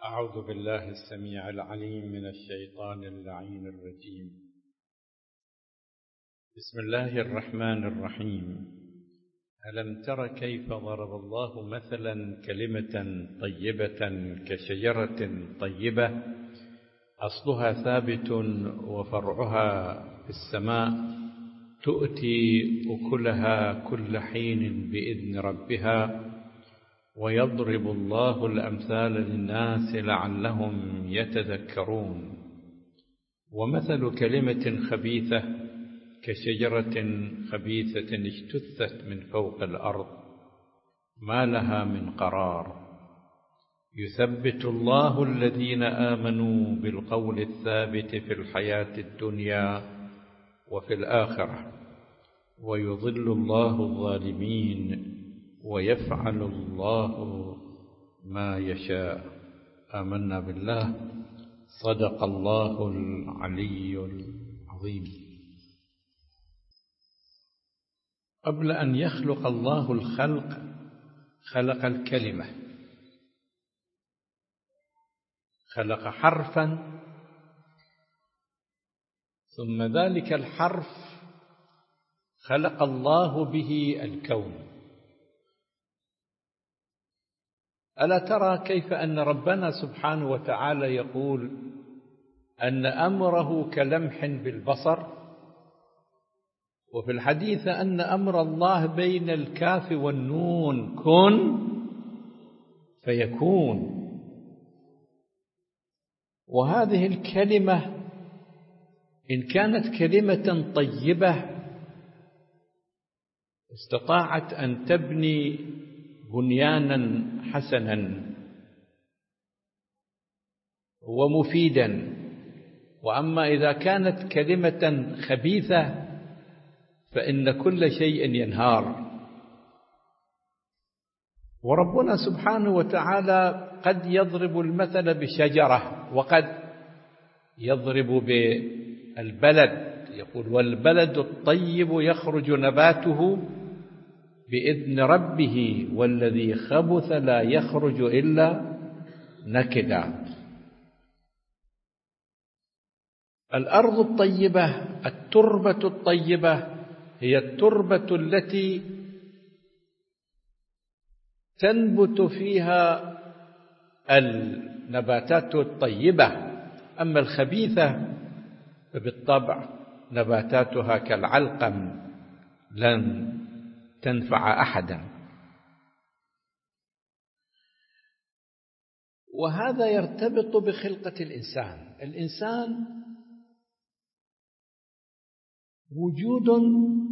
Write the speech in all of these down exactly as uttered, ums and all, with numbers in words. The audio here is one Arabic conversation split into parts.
أعوذ بالله السميع العليم من الشيطان اللعين الرجيم. بسم الله الرحمن الرحيم. ألم تر كيف ضرب الله مثلا كلمة طيبة كشجرة طيبة أصلها ثابت وفرعها في السماء تؤتي أكلها كل حين بإذن ربها ويضرب الله الأمثال للناس لعلهم يتذكرون. ومثل كلمة خبيثة كشجرة خبيثة اجتثت من فوق الأرض ما لها من قرار يثبت الله الذين آمنوا بالقول الثابت في الحياة الدنيا وفي الآخرة ويضل الله الظالمين ويفعل الله ما يشاء. آمنا بالله. صدق الله العلي العظيم. قبل أن يخلق الله الخلق خلق الكلمة، خلق حرفا ثم ذلك الحرف خلق الله به الكون. ألا ترى كيف أن ربنا سبحانه وتعالى يقول أن أمره كلمح بالبصر، وفي الحديث أن أمر الله بين الكاف والنون كن فيكون. وهذه الكلمة إن كانت كلمة طيبة استطاعت أن تبني بنيانا حسنا ومفيدا، وأما إذا كانت كلمة خبيثة فإن كل شيء ينهار. وربنا سبحانه وتعالى قد يضرب المثل بشجرة وقد يضرب بالبلد، يقول والبلد الطيب يخرج نباته بإذن ربه والذي خبث لا يخرج إلا نكدا. الأرض الطيبة، التربة الطيبة هي التربة التي تنبت فيها النباتات الطيبة، أما الخبيثة فبالطبع نباتاتها كالعلقم لن تنفع أحدا. وهذا يرتبط بخلقة الإنسان. الإنسان وجود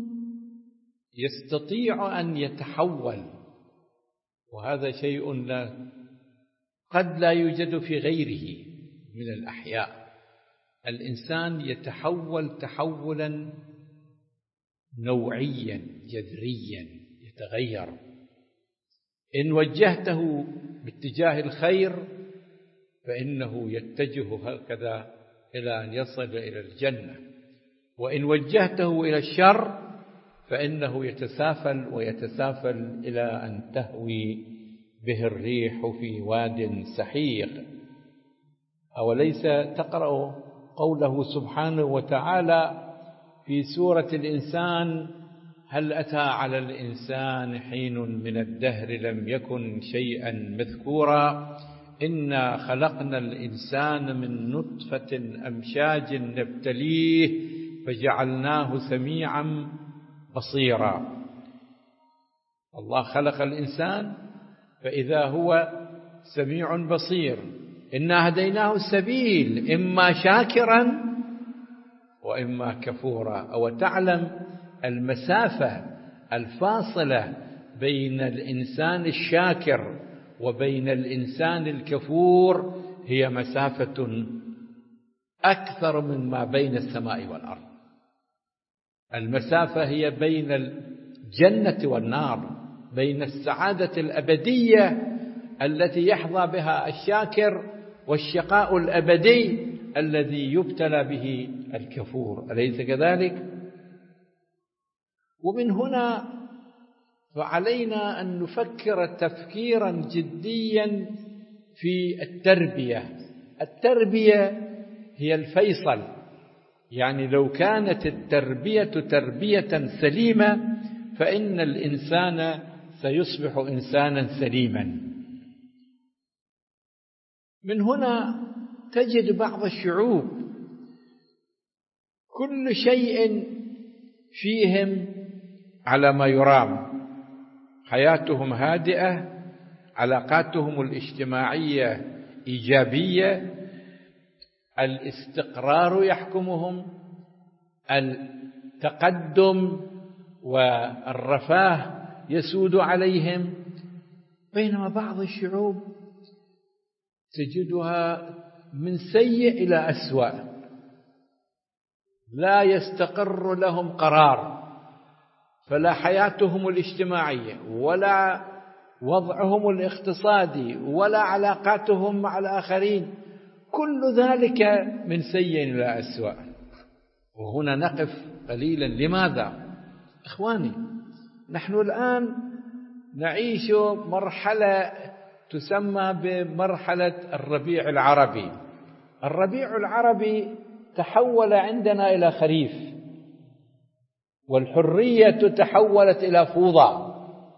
يستطيع أن يتحول، وهذا شيء لا قد لا يوجد في غيره من الأحياء. الإنسان يتحول تحولا نوعيا جذريا يتغير. إن وجهته باتجاه الخير فإنه يتجه هكذا إلى أن يصل إلى الجنة، وإن وجهته إلى الشر فإنه يتسافل ويتسافل إلى أن تهوي به الريح في واد سحيق. أوليس تقرأ قوله سبحانه وتعالى في سورة الإنسان هل أتى على الإنسان حين من الدهر لم يكن شيئا مذكورا إنا خلقنا الإنسان من نطفة أمشاج نبتليه فجعلناه سميعا بصيرا. الله خلق الإنسان فإذا هو سميع بصير. إنا هديناه السبيل إما شاكرا وإما كفورا. أو تعلم المسافة الفاصلة بين الإنسان الشاكر وبين الإنسان الكفور هي مسافة أكثر مما بين السماء والأرض. المسافة هي بين الجنة والنار، بين السعادة الأبدية التي يحظى بها الشاكر والشقاء الأبدي الذي يبتلى به الكفور. أليس كذلك؟ ومن هنا فعلينا أن نفكر تفكيرا جديا في التربية. التربية هي الفيصل، يعني لو كانت التربية تربية سليمة فإن الإنسان سيصبح إنسانا سليما. من هنا تجد بعض الشعوب كل شيء فيهم على ما يرام، حياتهم هادئة، علاقاتهم الاجتماعية إيجابية، الاستقرار يحكمهم، التقدم والرفاه يسود عليهم. بينما بعض الشعوب تجدها من سيء إلى أسوأ، لا يستقر لهم قرار، فلا حياتهم الاجتماعية ولا وضعهم الاقتصادي ولا علاقاتهم مع الآخرين، كل ذلك من سيء إلى أسوأ. وهنا نقف قليلا. لماذا؟ إخواني، نحن الآن نعيش مرحلة تسمى بمرحلة الربيع العربي. الربيع العربي تحول عندنا إلى خريف، والحرية تحولت إلى فوضى،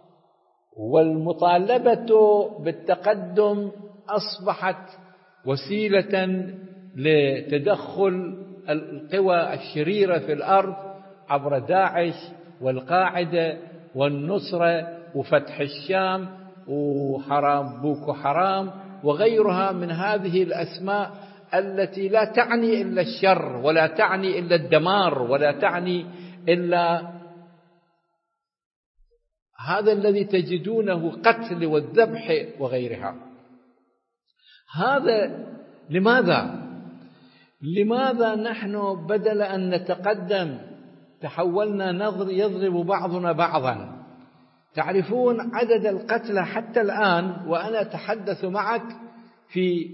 والمطالبة بالتقدم أصبحت وسيلة لتدخل القوى الشريرة في الأرض عبر داعش والقاعدة والنصرة وفتح الشام وحرام بوكو حرام وغيرها من هذه الأسماء التي لا تعني إلا الشر ولا تعني إلا الدمار ولا تعني إلا هذا الذي تجدونه قتل والذبح وغيرها. هذا لماذا؟ لماذا نحن بدل أن نتقدم تحولنا نظر يضرب بعضنا بعضا؟ تعرفون عدد القتلى حتى الآن وأنا أتحدث معك في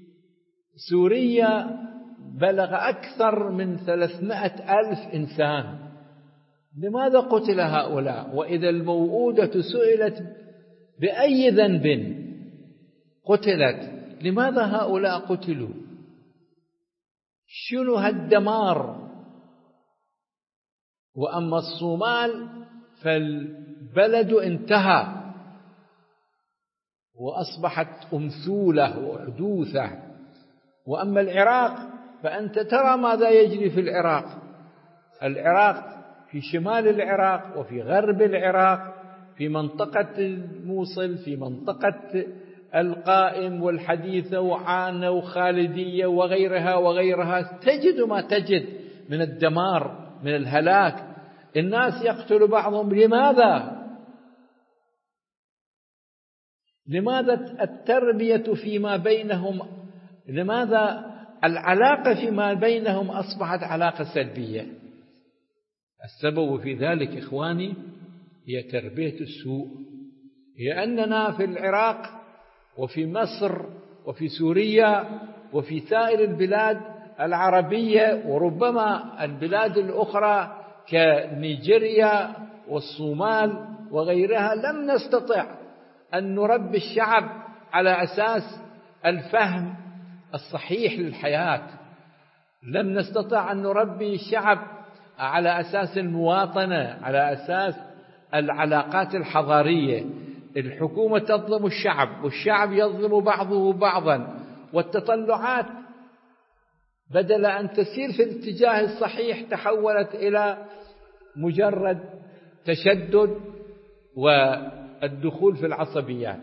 سوريا بلغ أكثر من ثلاثمائة ألف إنسان. لماذا قتل هؤلاء؟ وإذا الموءودة سئلت بأي ذنب قتلت، لماذا هؤلاء قتلوا؟ شنو هالدمار؟ وأما الصومال فالبلد انتهى وأصبحت أمثولة وحدوثة. وأما العراق فأنت ترى ماذا يجري في العراق. العراق في شمال العراق وفي غرب العراق، في منطقة الموصل، في منطقة القائم والحديثة وعانة وخالدية وغيرها وغيرها، تجد ما تجد من الدمار، من الهلاك. الناس يقتل بعضهم. لماذا؟ لماذا التربية فيما بينهم؟ لماذا العلاقة فيما بينهم أصبحت علاقة سلبية؟ السبب في ذلك إخواني هي تربية السوء. هي أننا في العراق وفي مصر وفي سوريا وفي سائر البلاد العربية وربما البلاد الأخرى كنيجيريا والصومال وغيرها لم نستطع أن نربي الشعب على أساس الفهم الصحيح للحياة. لم نستطع أن نربي الشعب على أساس المواطنة، على أساس العلاقات الحضارية. الحكومة تظلم الشعب والشعب يظلم بعضه بعضا، والتطلعات بدل أن تسير في الاتجاه الصحيح تحولت إلى مجرد تشدد والدخول في العصبيات.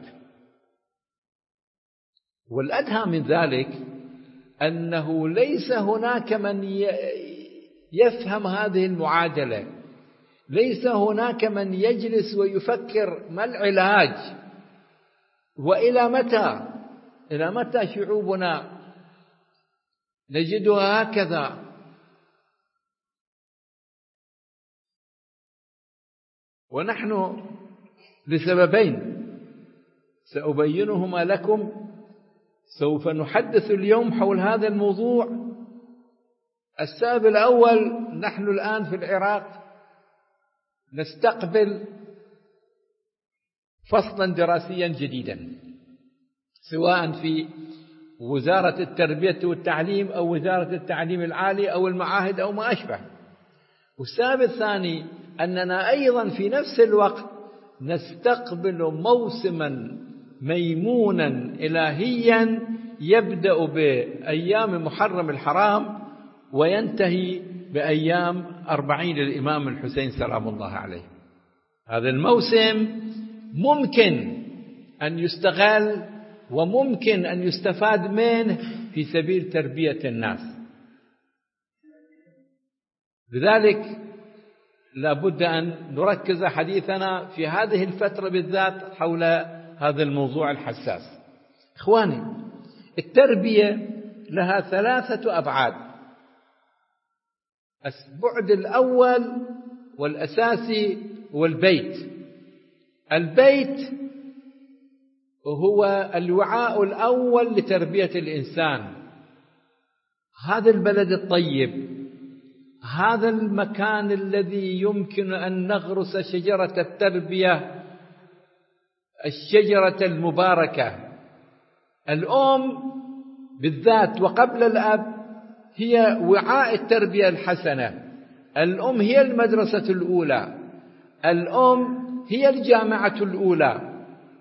والأدهى من ذلك أنه ليس هناك من يفهم هذه المعادلة، ليس هناك من يجلس ويفكر ما العلاج وإلى متى. إلى متى شعوبنا نجدها هكذا؟ ونحن لسببين سأبينهما لكم. سوف نحدث اليوم حول هذا الموضوع. السبب الأول، نحن الآن في العراق نستقبل فصلا دراسيا جديدا. سواء في وزارة التربية والتعليم أو وزارة التعليم العالي أو المعاهد أو ما أشبه. والسبب الثاني أننا أيضا في نفس الوقت نستقبل موسما ميمونا إلهيا يبدأ بأيام محرم الحرام وينتهي بأيام أربعين الإمام الحسين سلام الله عليه. هذا الموسم ممكن أن يستغل وممكن أن يستفاد منه في سبيل تربية الناس. لذلك لا بد أن نركز حديثنا في هذه الفترة بالذات حول هذا الموضوع الحساس. إخواني، التربية لها ثلاثة أبعاد. البعد الأول والأساسي هو البيت. البيت هو الوعاء الأول لتربية الإنسان. هذا البلد الطيب، هذا المكان الذي يمكن أن نغرس شجرة التربية، الشجرة المباركة. الأم بالذات وقبل الأب هي وعاء التربية الحسنة. الأم هي المدرسة الأولى، الأم هي الجامعة الأولى.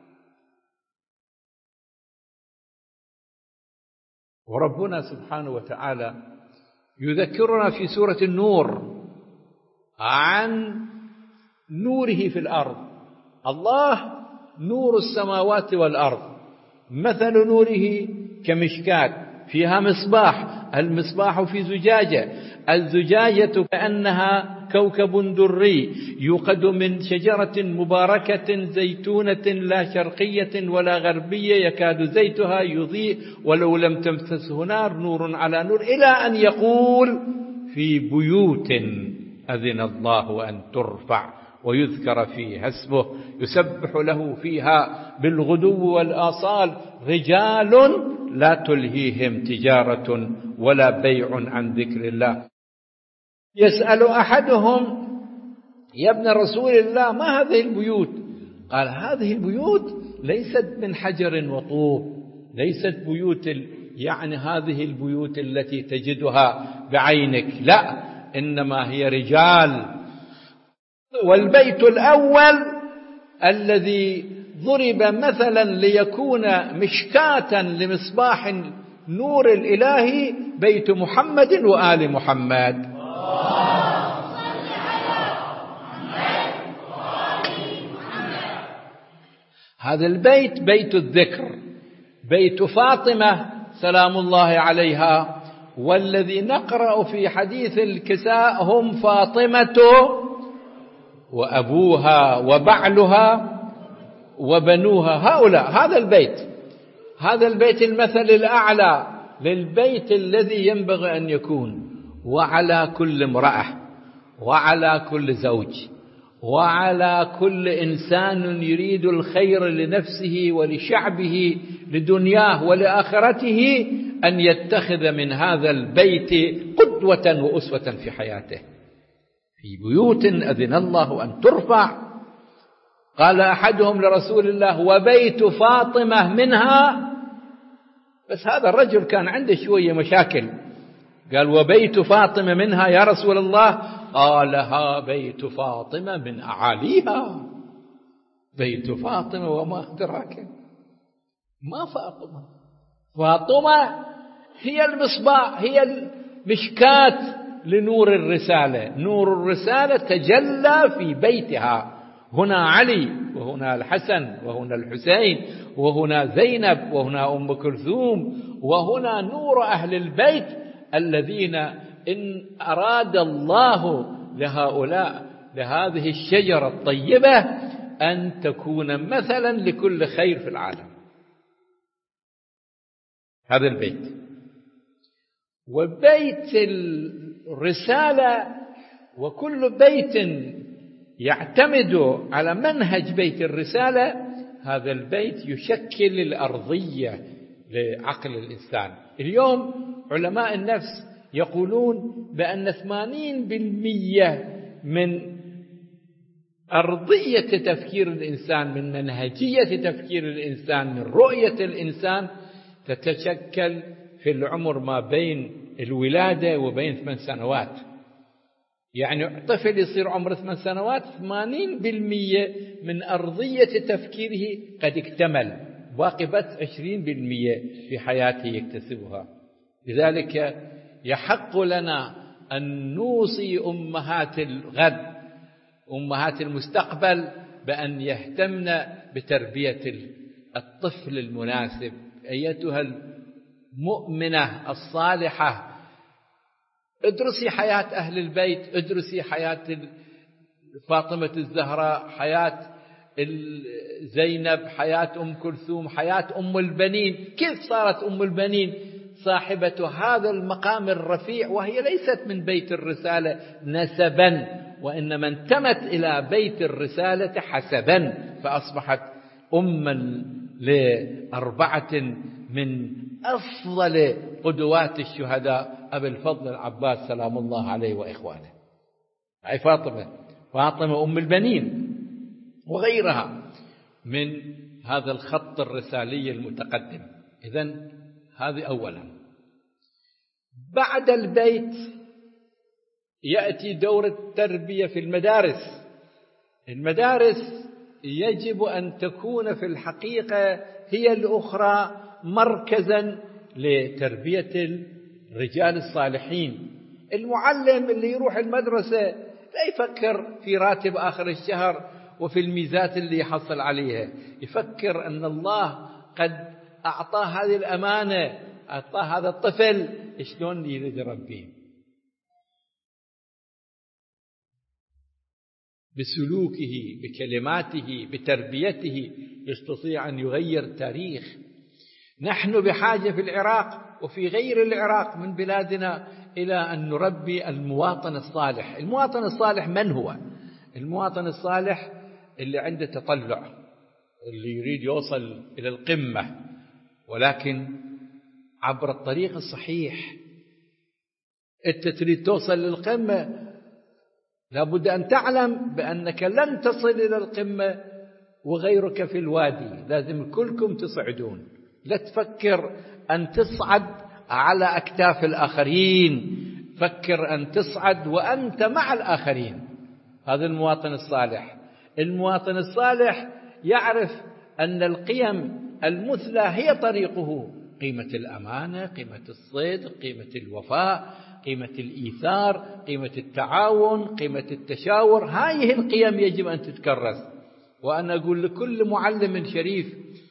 وربنا سبحانه وتعالى يذكرنا في سورة النور عن نوره في الأرض. الله نور السماوات والأرض، مثل نوره كمشكاة فيها مصباح، المصباح في زجاجة، الزجاجة كأنها كوكب دري يوقد من شجرة مباركة زيتونة لا شرقية ولا غربية يكاد زيتها يضيء ولو لم تمسسه نار، نور على نور، إلى أن يقول في بيوت أذن الله أن ترفع ويذكر فيها اسمه يسبح له فيها بالغدو والآصال رجال لا تلهيهم تجارة ولا بيع عن ذكر الله. يسأل أحدهم يا ابن رسول الله ما هذه البيوت؟ قال هذه البيوت ليست من حجر وطوب، ليست بيوت يعني هذه البيوت التي تجدها بعينك، لا، إنما هي رجال. والبيت الأول الذي ضرب مثلا ليكون مشكاة لمصباح نور الإلهي بيت محمد وآل محمد. هذا البيت بيت الذكر، بيت فاطمة سلام الله عليها، والذي نقرأ في حديث الكساء هم فاطمة وأبوها وبعلها وبنوها، هؤلاء هذا البيت. هذا البيت المثل الأعلى للبيت الذي ينبغي أن يكون. وعلى كل امرأة وعلى كل زوج وعلى كل إنسان يريد الخير لنفسه ولشعبه لدنياه ولآخرته أن يتخذ من هذا البيت قدوة وأسوة في حياته. في بيوت أذن الله أن ترفع، قال أحدهم لرسول الله وبيت فاطمة منها، بس هذا الرجل كان عنده شوية مشاكل، قال وبيت فاطمة منها يا رسول الله؟ قال ها بيت فاطمة من أعاليها. بيت فاطمة وما أدراك ما فاطمة. فاطمة هي المصباح، هي المشكاة لنور الرسالة. نور الرسالة تجلى في بيتها. هنا علي وهنا الحسن وهنا الحسين وهنا زينب وهنا أم كلثوم، وهنا نور أهل البيت الذين إن أراد الله لهؤلاء لهذه الشجرة الطيبة أن تكون مثلا لكل خير في العالم. هذا البيت. وبيت الرسالة وكل بيت يعتمد على منهج بيت الرسالة، هذا البيت يشكل الأرضية لعقل الإنسان. اليوم علماء النفس يقولون بأن ثمانين بالمئة من أرضية تفكير الإنسان، من منهجية تفكير الإنسان، من رؤية الإنسان، تتشكل في العمر ما بين الولادة وبين ثمان سنوات. يعني طفل يصير عمره ثمان سنوات ثمانين بالمئة من أرضية تفكيره قد اكتمل، باقي بس عشرين بالمئة في حياته يكتسبها. لذلك يحق لنا أن نوصي أمهات الغد، أمهات المستقبل، بأن يهتمن بتربية الطفل المناسب. أيتها المؤمنة الصالحة، ادرسي حياة أهل البيت، ادرسي حياة فاطمة الزهراء، حياة زينب، حياة أم كلثوم، حياة أم البنين. كيف صارت أم البنين صاحبة هذا المقام الرفيع وهي ليست من بيت الرسالة نسبا، وإنما انتمت إلى بيت الرسالة حسبا، فأصبحت أما لأربعة من أفضل قدوات الشهداء، أبي الفضل العباس سلام الله عليه وإخوانه. أي فاطمة، فاطمة أم البنين، وغيرها من هذا الخط الرسالي المتقدم. إذن هذه أولا. بعد البيت يأتي دور التربية في المدارس. المدارس يجب أن تكون في الحقيقة هي الأخرى مركزا لتربية الرجال الصالحين. المعلم اللي يروح المدرسة لا يفكر في راتب آخر الشهر وفي الميزات اللي يحصل عليها، يفكر أن الله قد أعطاه هذه الأمانة، أعطاه هذا الطفل شلون يريد يربيه، بسلوكه، بكلماته، بتربيته يستطيع أن يغير تاريخ. نحن بحاجة في العراق وفي غير العراق من بلادنا إلى أن نربي المواطن الصالح. المواطن الصالح من هو؟ المواطن الصالح اللي عنده تطلع، اللي يريد يوصل إلى القمة، ولكن عبر الطريق الصحيح. أنت تريد توصل للقمة، لابد أن تعلم بأنك لن تصل إلى القمة وغيرك في الوادي، لازم كلكم تصعدون. لا تفكر أن تصعد على أكتاف الآخرين، فكر أن تصعد وأنت مع الآخرين. هذا المواطن الصالح. المواطن الصالح يعرف أن القيم المثلى هي طريقه، قيمة الأمانة، قيمة الصدق، قيمة الوفاء، قيمة الإيثار، قيمة التعاون، قيمة التشاور. هذه القيم يجب أن تتكرس. وأنا أقول لكل معلم شريف،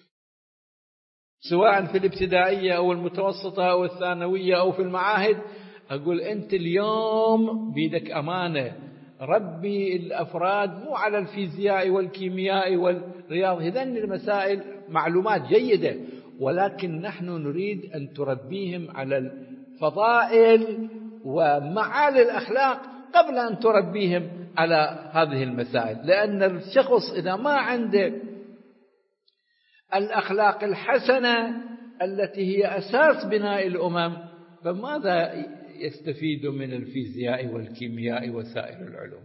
سواء في الابتدائية أو المتوسطة أو الثانوية أو في المعاهد، أقول أنت اليوم بيدك أمانة، ربي الأفراد مو على الفيزياء والكيمياء والرياض، هذين المسائل معلومات جيدة، ولكن نحن نريد أن تربيهم على الفضائل ومعالي الأخلاق قبل أن تربيهم على هذه المسائل. لأن الشخص إذا ما عنده الأخلاق الحسنة التي هي أساس بناء الأمم، فماذا يستفيد من الفيزياء والكيمياء وسائر العلوم؟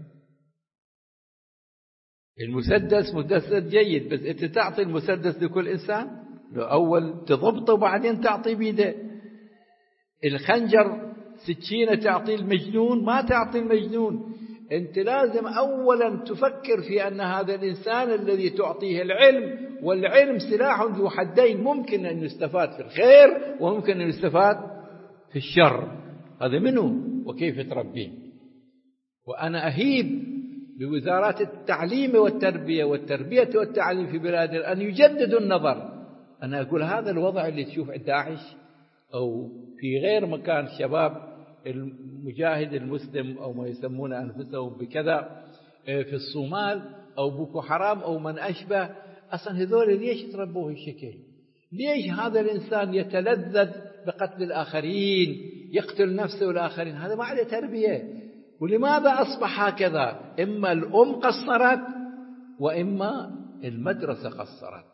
المسدس مسدس جيد، بس أنت تعطي المسدس لكل إنسان؟ أول تضبطه وبعدين تعطي بيده. الخنجر سكينة تعطي المجنون؟ ما تعطي المجنون. أنت لازم أولا تفكر في أن هذا الإنسان الذي تعطيه العلم، والعلم سلاح ذو حدين، ممكن أن يستفاد في الخير وممكن أن يستفاد في الشر. هذا منه وكيف تربيه. وأنا أهيب بوزارات التعليم والتربية والتربية والتعليم في بلادنا أن يجددوا النظر. أنا أقول هذا الوضع اللي تشوف داعش أو في غير مكان الشباب المجاهد المسلم أو ما يسمون أنفسهم بكذا في الصومال أو بوكو حرام أو من أشبه، أصلا هذول ليش تربوه الشكل؟ ليش هذا الإنسان يتلذذ بقتل الآخرين، يقتل نفسه والآخرين؟ هذا ما عنده تربية. ولماذا أصبح هكذا؟ إما الأم قصرت وإما المدرسة قصرت.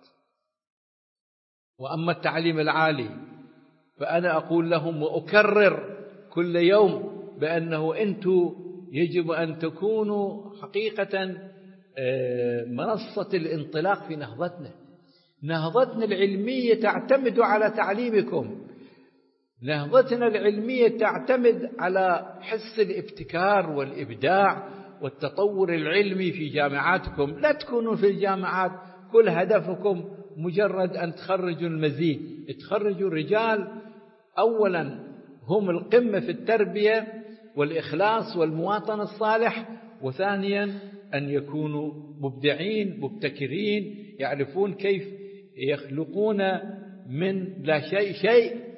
وأما التعليم العالي فأنا أقول لهم وأكرر كل يوم بأنه أنتم يجب أن تكونوا حقيقة منصة الانطلاق في نهضتنا. نهضتنا العلمية تعتمد على تعليمكم، نهضتنا العلمية تعتمد على حس الابتكار والإبداع والتطور العلمي في جامعاتكم. لا تكونوا في الجامعات كل هدفكم مجرد أن تخرجوا المزيد. تخرجوا رجال أولا هم القمة في التربية والإخلاص والمواطنة الصالح، وثانيا أن يكونوا مبدعين مبتكرين يعرفون كيف يخلقون من لا شيء شيء.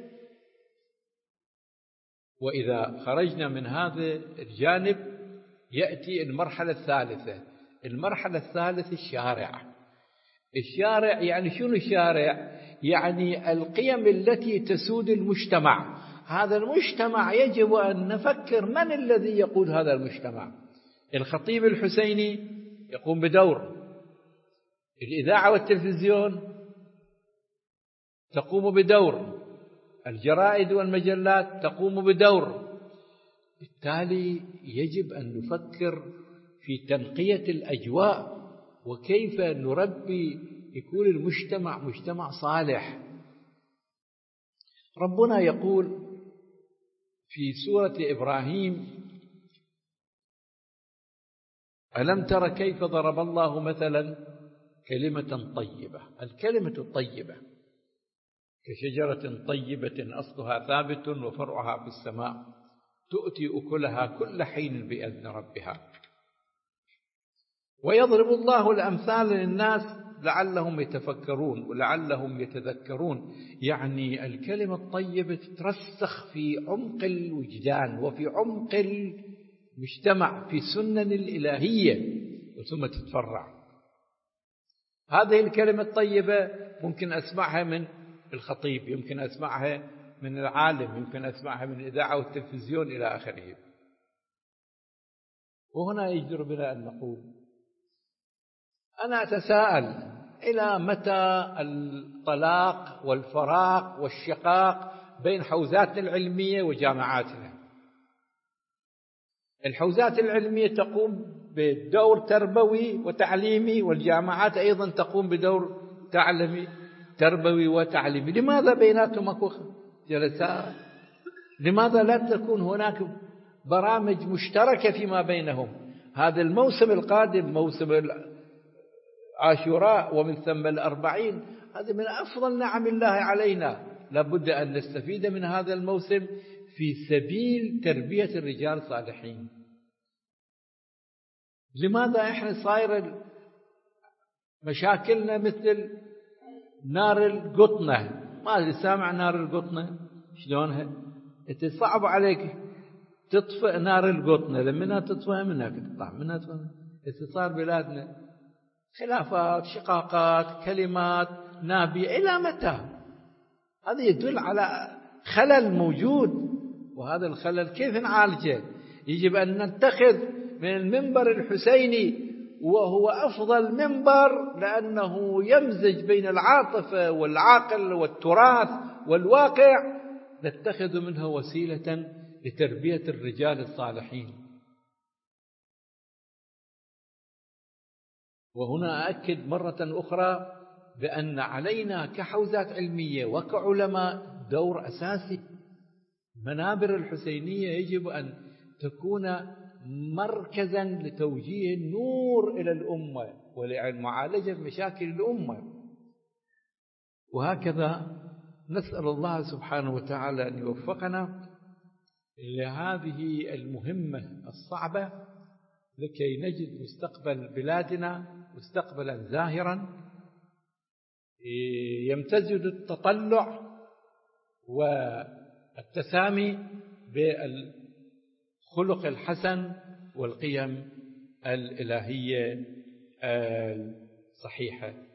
وإذا خرجنا من هذا الجانب يأتي المرحلة الثالثة. المرحلة الثالثة الشارع. الشارع يعني شنو الشارع؟ يعني القيم التي تسود المجتمع. هذا المجتمع يجب أن نفكر من الذي يقود هذا المجتمع. الخطيب الحسيني يقوم بدور، الإذاعة والتلفزيون تقوم بدور، الجرائد والمجلات تقوم بدور. بالتالي يجب أن نفكر في تنقية الأجواء وكيف نربي يكون المجتمع مجتمع صالح. ربنا يقول في سورة إبراهيم: ألم تر كيف ضرب الله مثلا كلمة طيبة. الكلمة الطيبة كشجرة طيبة أصلها ثابت وفرعها في السماء تؤتي أكلها كل حين بإذن ربها. ويضرب الله الأمثال للناس لعلهم يتفكرون ولعلهم يتذكرون. يعني الكلمة الطيبة تترسخ في عمق الوجدان وفي عمق المجتمع في سنن الإلهية ثم تتفرع. هذه الكلمة الطيبة ممكن أسمعها من الخطيب، يمكن أسمعها من العالم، يمكن أسمعها من الإذاعة والتلفزيون إلى آخره. وهنا يجدر بنا أن نقول: أنا أتساءل إلى متى الطلاق والفراق والشقاق بين حوزاتنا العلمية وجامعاتنا؟ الحوزات العلمية تقوم بدور تربوي وتعليمي، والجامعات أيضا تقوم بدور تعليمي تربوي وتعليمي. لماذا بيناتهم أكو جلسات؟ لماذا لا تكون هناك برامج مشتركة فيما بينهم؟ هذا الموسم القادم موسم عاشوراء ومن ثم الأربعين، هذا من أفضل نعم الله علينا. لابد أن نستفيد من هذا الموسم في سبيل تربية الرجال الصالحين. لماذا إحنا صاير مشاكلنا مثل نار القطنة؟ ما أدري سامع نار القطنة شلونها؟ أنت صعب عليك تطفئ نار القطنة، لمنها تطفئ منها تطلع منها تطفئ. صار بلادنا خلافات شقاقات كلمات نابية إلى متى؟ هذا يدل على خلل موجود، وهذا الخلل كيف نعالجه؟ يجب أن نتخذ من المنبر الحسيني، وهو أفضل منبر لأنه يمزج بين العاطفة والعقل والتراث والواقع، نتخذ منه وسيلة لتربية الرجال الصالحين. وهنا أؤكد مرة أخرى بأن علينا كحوزات علمية وكعلماء دور أساسي. منابر الحسينية يجب أن تكون مركزا لتوجيه النور إلى الأمة ولمعالجة مشاكل الأمة. وهكذا نسأل الله سبحانه وتعالى أن يوفقنا لهذه المهمة الصعبة لكي نجد مستقبل بلادنا مستقبلا زاهرا يمتزج التطلع والتسامي بالخلق الحسن والقيم الإلهية الصحيحة.